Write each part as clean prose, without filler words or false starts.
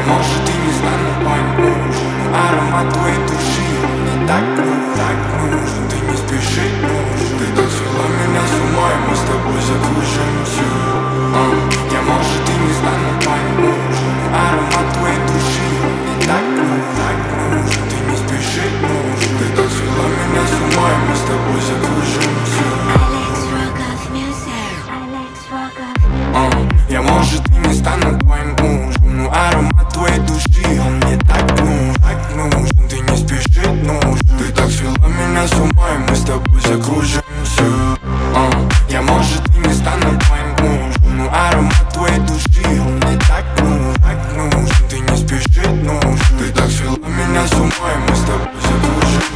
может и не стану твоим мужем, но аромат твоей души мне так нужен. Ты не спеши, нужен. Ты так свела меня с ума, и мы с тобой закружимся. Я может и не стану твоим мужем, но аромат твоей души мне так нужен. Ты не спеши, нужен. Ты так свела меня с ума, и мы с тобой закружимся. Я может и не стану твоим мужем, но аромат твоей души он мне так нужен. Ты не спеши, нужен. Ты так свела меня с ума, и мы с тобой закружимся. Я может и не стану твоим мужем, но аромат твоей души он мне так нужен. Ты не спеши, нужен. Ты так свела меня с ума, и мы с тобой закружимся.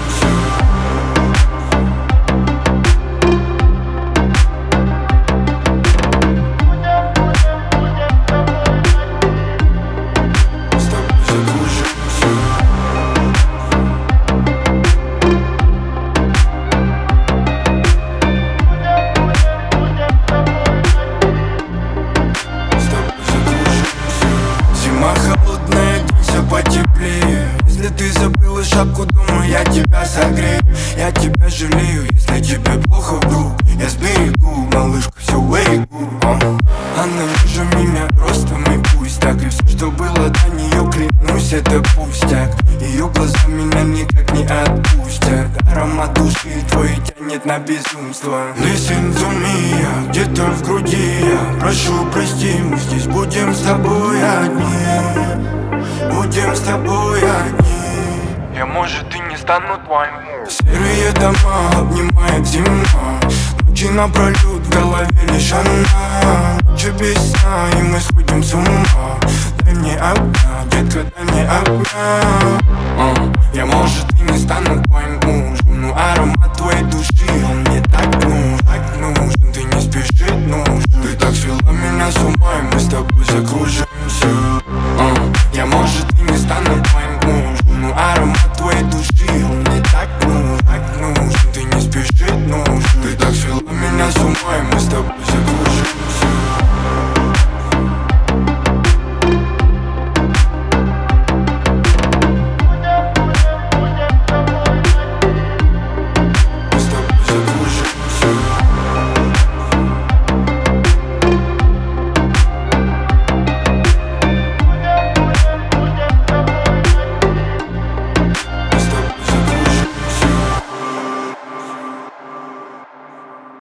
Холодная, все потеплее. Если ты забыла шапку дома, я тебя согрею. Я тебя жалею, если тебе плохо вдруг. Я сберегу, малышка, все way good. Она ниже меня ростом, и пусть так. И все, что было до нее, клянусь, это пустяк. Ее глаза меня никак не отпустят. Аромат души твой тянет на безумство. Listen to me, я где-то в груди. Я прошу, прости, мы здесь будем с тобой одни. Будем с тобой одни. Я может и не стану твоим. Серые дома обнимает зима. Ночи напролет в голове лишь она. Ночью без сна, и мы сходим с ума. Дай мне огня, детка, дай мне огня. Я может